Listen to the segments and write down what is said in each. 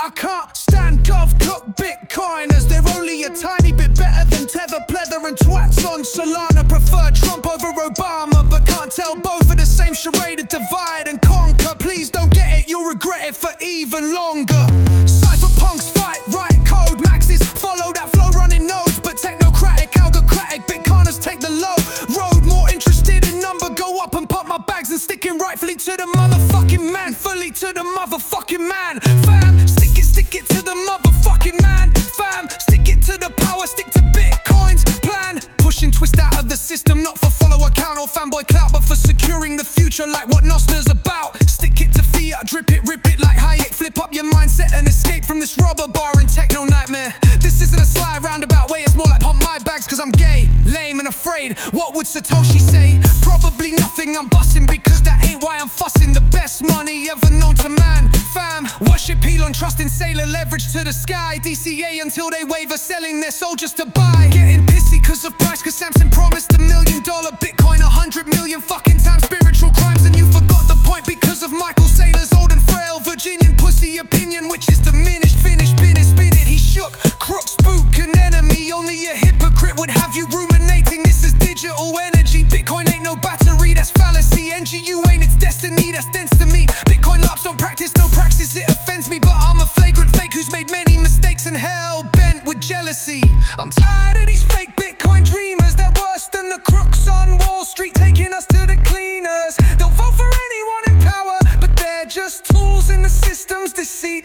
I can't stand GovCook Bitcoiners. They're only a tiny bit better than Tether, Plether and twats on Solana. Prefer Trump over Obama, but can't tell both are the same charade of divide and conquer. Please don't get it, you'll regret it for even longer. Cypherpunks fight, write code, maxes follow that flow, running nodes, but technocratic, algocratic, Bitcoiners take the low road. More interested in number, go up and pop my bags and sticking rightfully to the motherfucking man, fully to the motherfucking man. Fam, stick it to the motherfucking man. Fam, stick it to the power, stick to Bitcoin's plan. Push and twist out of the system, not for follow account or fanboy clout, but for securing the future like what Nostra's about. Stick it to fiat, drip it, rip it like Hayek. Flip up your mindset and escape from this robber bar and techno nightmare. This isn't a sly roundabout way, it's more like pump my bags cause I'm gay, lame and afraid. What would Satoshi say? Probably nothing, I'm busting because that ain't why I'm fussing. The best money ever known to man. Fam, worship Elon, trusting Sailor, leverage to the sky. DCA until they waver, selling their soul just to buy. Getting pissy cause of price, cause Samson promised $1 million Bitcoin 100 million fucking times. Spiritual crimes and you forgot the point because of Michael Saylor's old and frail Virginian pussy opinion, which is diminished. Finish, spin it, he shook. Crook, spook, an enemy, only a hypocrite would have you ruminating. This is digital energy, Bitcoin ain't no battery, that's fallacy. NGU ain't its destiny, that's dense to me. Bitcoin lops don't practice, no praxis, it offends me. But I'm a flagrant fake who's made many mistakes and hell-bent with jealousy. I'm tired of these fake Bitcoin dreamers, they're worse than the crooks on Wall Street, taking us to the cleaners. They'll vote for anyone in power, but they're just tools in the system's deceit.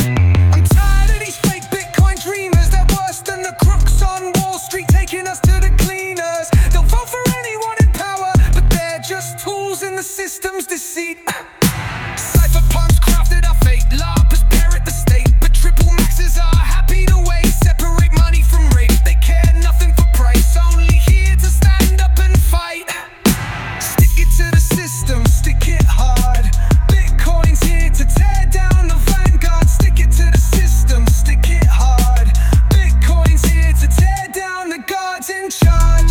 I'm tired of these fake Bitcoin dreamers, they're worse than the crooks on Wall Street, taking us to the cleaners. They'll vote for anyone in power, but they're just tools in the system's deceit. Cypherpunks crafted our fate, LARPers parrot the state, but triple maxes are happy to wait. Separate money from rate, they care nothing for price, only here to stand up and fight. Stick it to the system, stick it hard. Bitcoin's here to tear down the vanguard. Stick it to the system, stick it hard. Bitcoin's here to tear down the guards in charge.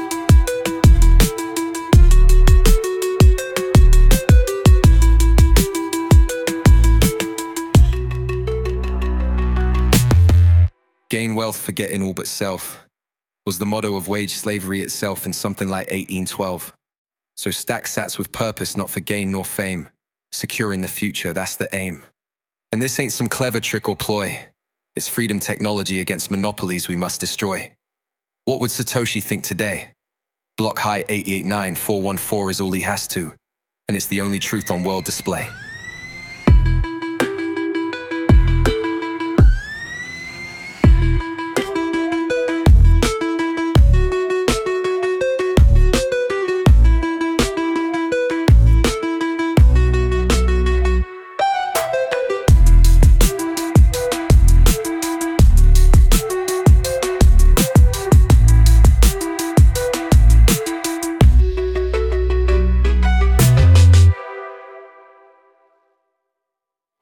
Gain wealth forgetting all but self was the motto of wage slavery itself in something like 1812. So stack sats with purpose, not for gain nor fame. Securing the future, that's the aim. And this ain't some clever trick or ploy. It's freedom technology against monopolies we must destroy. What would Satoshi think today? Block height 889414 is all he has to, and it's the only truth on world display.